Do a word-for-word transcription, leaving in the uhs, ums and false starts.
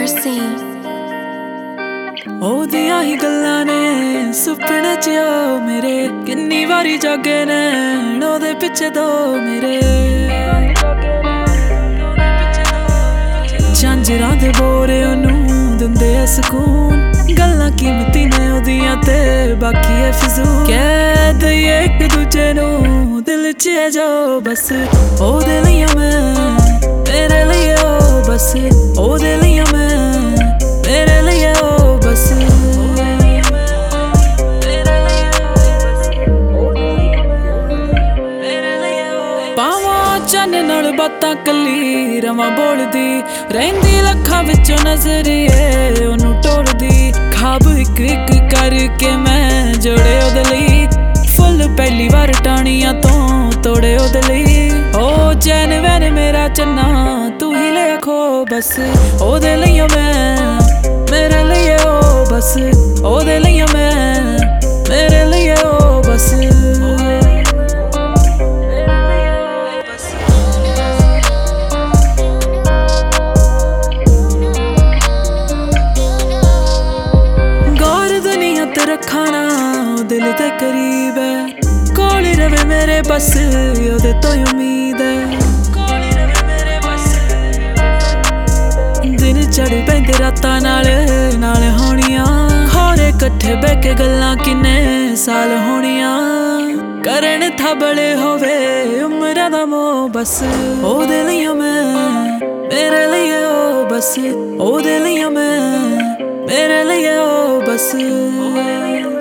Mercy ਉਹਦੀਆਂ ਹੀ ਗੱਲਾਂ ਨੇ ਸੁਪਨੇ ਚ ਉਹ ਮੇਰੇ, ਕਿੰਨੀ ਵਾਰੀ ਜਾਗੇ ਨੈਣ ਉਹਦੇ ਪਿੱਛੇ ਦੋ ਮੇਰੇ। ਝਾਂਜਰਾਂ ਦੇ ਬੋਰੇ ਉਹਨੂੰ ਦਿੰਦੇ ਆ ਸਕੂਨ, ਗੱਲਾਂ ਕੀਮਤੀ ਨੇ ਉਹਦੀਆਂ ਤੇ ਬਾਕੀ ਹੈ ਫਿਜ਼ੂਲ। ਕਹਿ ਦਈਏ ਇੱਕ ਦੂਜੇ ਨੂੰ ਦਿਲ ਚ ਜੋ ਬਸ, ਉਹਦੇ ਲਈ ਮੈਂ ਮੇਰੇ ਲਈ ਉਹ ਬਸ, ਉਹਦੇ ਲਈ ਮੈਂ ਮੇਰੇ ਲਈ ਉਹ ਬਸ। ਪਾਵਾਂ ਚੰਨ ਨਾਲ ਬਾਤਾਂ ਕੱਲੀ ਰਵਾਂ ਬੋਲਦੀ ਰਹਿੰਦੀ, ਲੱਖਾਂ ਵਿੱਚੋਂ ਨਜ਼ਰ ਏ ਉਹਨੂੰ ਟੋਲਦੀ। ਖਾਬ ਇੱਕ ਇੱਕ ਕਰਕੇ ਮੈਂ ਜੋੜੇ ਉਹਦੇ ਲਈ, ਫੁੱਲ ਪਹਿਲੀ ਵਾਰ ਟਾਹਣੀਆਂ ਤੋਂ ਤੋੜੇ ਉਹਦੇ ਲਈ। ਉਹ ਚੈਨ ਵੈਨ ਮੇਰਾ ਚੰਨਾ ਤੂੰ ਹੀ ਲੈ ਖੋ ਬਸ, ਉਹਦੇ ਲਈ ਮੈਂ ਮੇਰੇ ਲਈ ਉਹ ਬਸ, ਉਹਦੇ ਲਈ ਮੈਂ ਮੇਰੇ ਲਈ ਉਹ ਬਸ। ਗੌਰ ਦੁਨੀਆ ਤੇ ਰੱਖਣਾ ਦਿਲ ਦੇ ਕਰੀਬ ਹੈ, ਕੋਲ ਰਵੇ ਮੇਰੇ ਬਸ ਉਹਦੇ ਤੋਂ ਉਮੀਦ ਹੈ। ਦਿਨ ਚੜ ਪੈਂਦੇ ਰਾਤਾਂ ਨਾਲ ਨਾਲ ਹੋਣੀਆਂ, ਹੋਰੇ ਇਕੱਠੇ ਬਹਿ ਕੇ ਗੱਲਾਂ ਕਿੰਨੇ ਸਾਲ ਹੋਣੀਆਂ। ਕਰਨ ਥਬਲੇ ਹੋਵੇ ਉਮਰਾਂ ਦਾ ਮੋਹ ਬਸ, ਉਹਦੇ ਲਈ ਮੈਂ ਮੇਰੇ ਲਈ ਉਹ ਬਸ, ਉਹਦੇ ਲਈ ਮੈਂ ਮੇਰੇ ਲਈ ਉਹ ਬਸ।